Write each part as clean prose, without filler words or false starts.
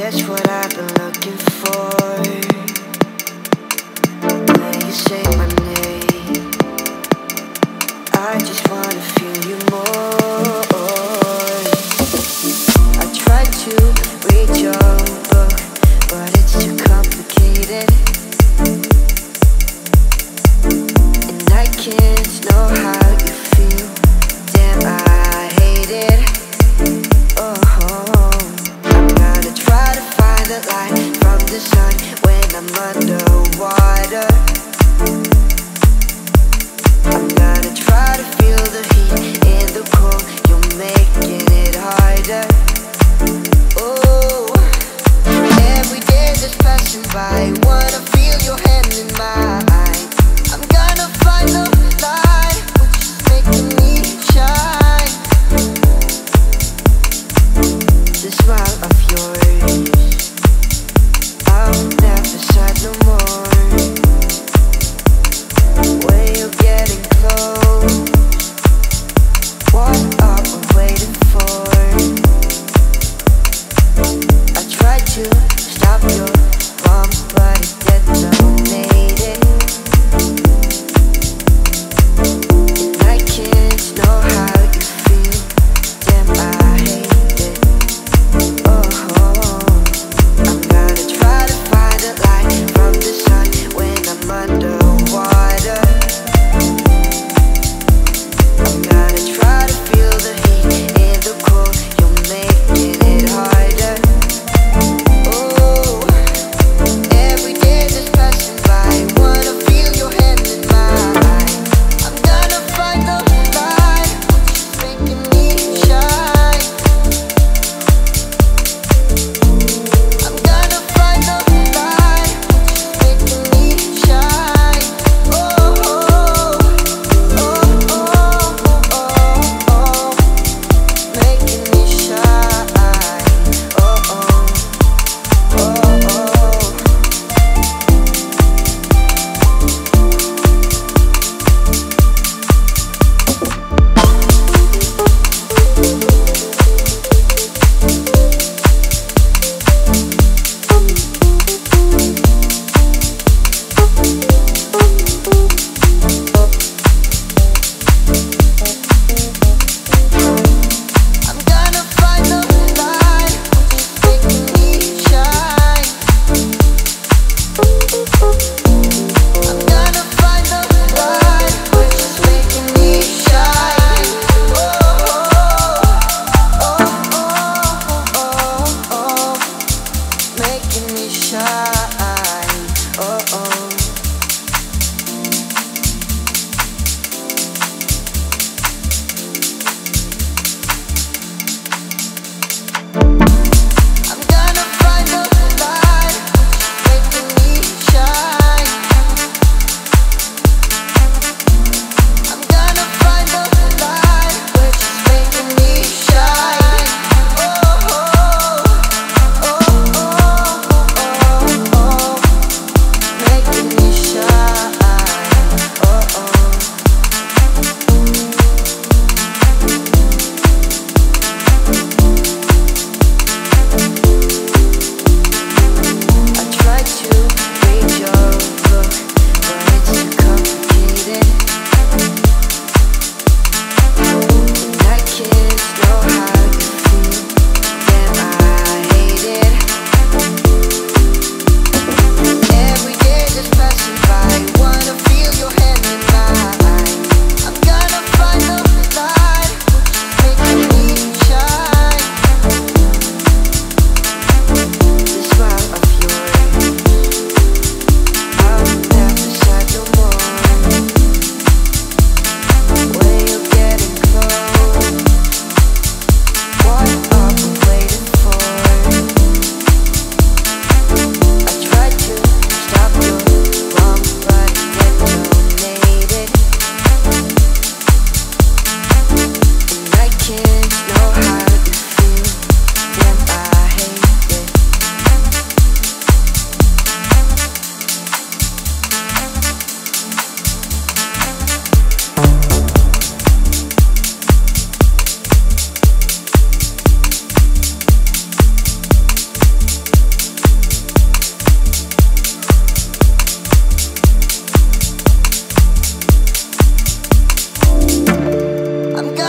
just what I've been looking for. When you say my name, I just wanna feel you more. I tried to read your book, but it's too complicated, and I can't know how you feel. Damn, I hate it. I'm gonna try to find the light from the sun when I'm underwater. I'm gonna try to feel the heat in the cold. You're making it harder. Oh, every day that's passing by, wanna feel your hand in mine. I'm gonna find the light, which is making me shine. The smile of yours, I'll never sad no more.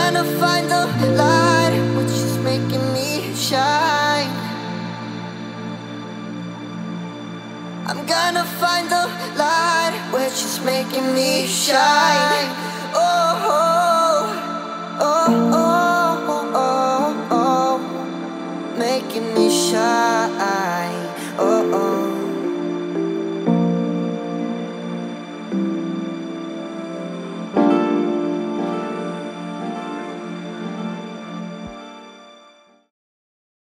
gonna find the light, which is making me shine. I'm gonna find the light, which is making me shine. Oh, oh, oh, oh, oh, oh, making me shine.